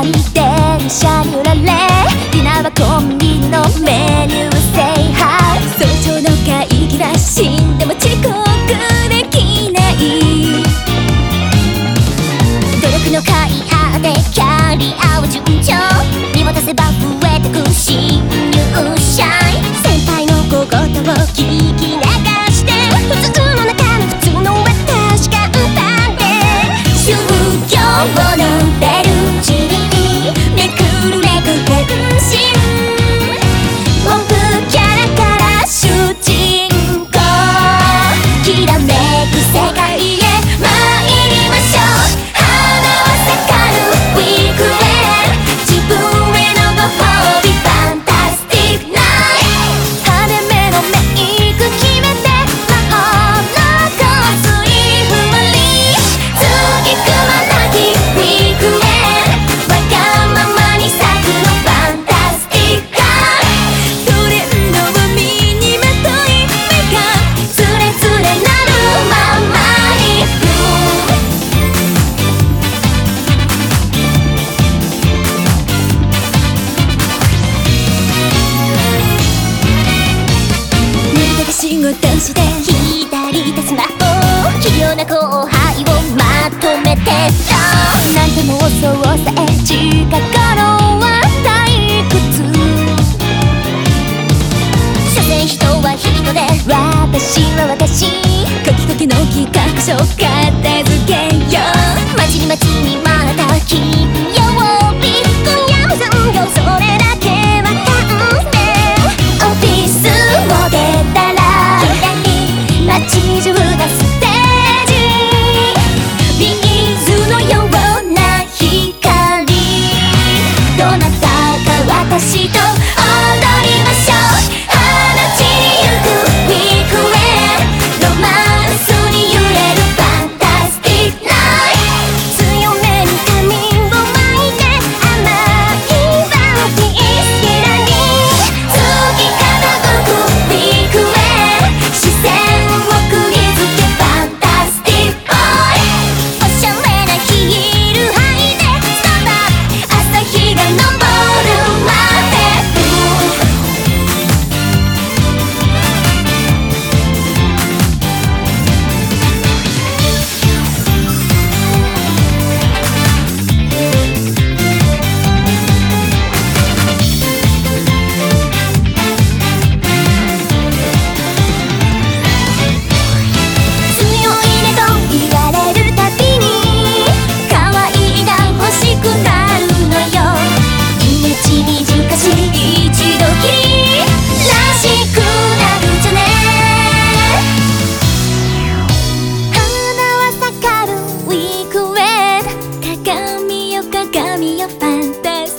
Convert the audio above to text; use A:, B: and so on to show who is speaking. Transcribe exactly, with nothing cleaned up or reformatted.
A: い電車に揺られ、ディナーはコンビニのメニュー制覇。早朝の会議は死んでも遅刻できない。努力の甲斐あってキャリアは順調、見渡せば増えてく新入社員。先輩の小言を聞き流して、普通の中の普通の私簡単で、宗教のベルチにめくるめく変身、モブキャラから主人公、きらめく世界へ参りましょう。花は咲かぬウィークエンド、自分へのご褒美ファンタスティックナイト。派手めのメイク決めて魔法の香水ふわり、つぎくまなきウィークエンド、わがままに咲くのファンタスティック。トレンドを身にまとい、目がつれつれなるままに右手で信号灯して、左手スマホ、器用な後輩をまとめてた。なんでもそうさえ近頃は退屈、所詮人は人で私は私、コキコキの企画書片付けよう。待ちに待ちにまた金曜日、今夜も残業それだけは勘弁。オフィスを出たら左街中がステージ、ビーズのような光、どなたか私と踊りましょう。放ちにゆくウィークエンド、ロマンスに揺れるファンタスティックナイト。強めに髪を巻いて甘いバーティー好きだに、月傾くウィークエンド、視線を釘付けファンタスティックボーイ。おしゃれなヒール履いてスタンバイ、朝日が昇るまで。強いねと言われるたびに、可愛いが欲しくなるのよ。命短し一度きりらしくなるじゃね。花は咲かるウィークエンド、鏡よ鏡よファンタス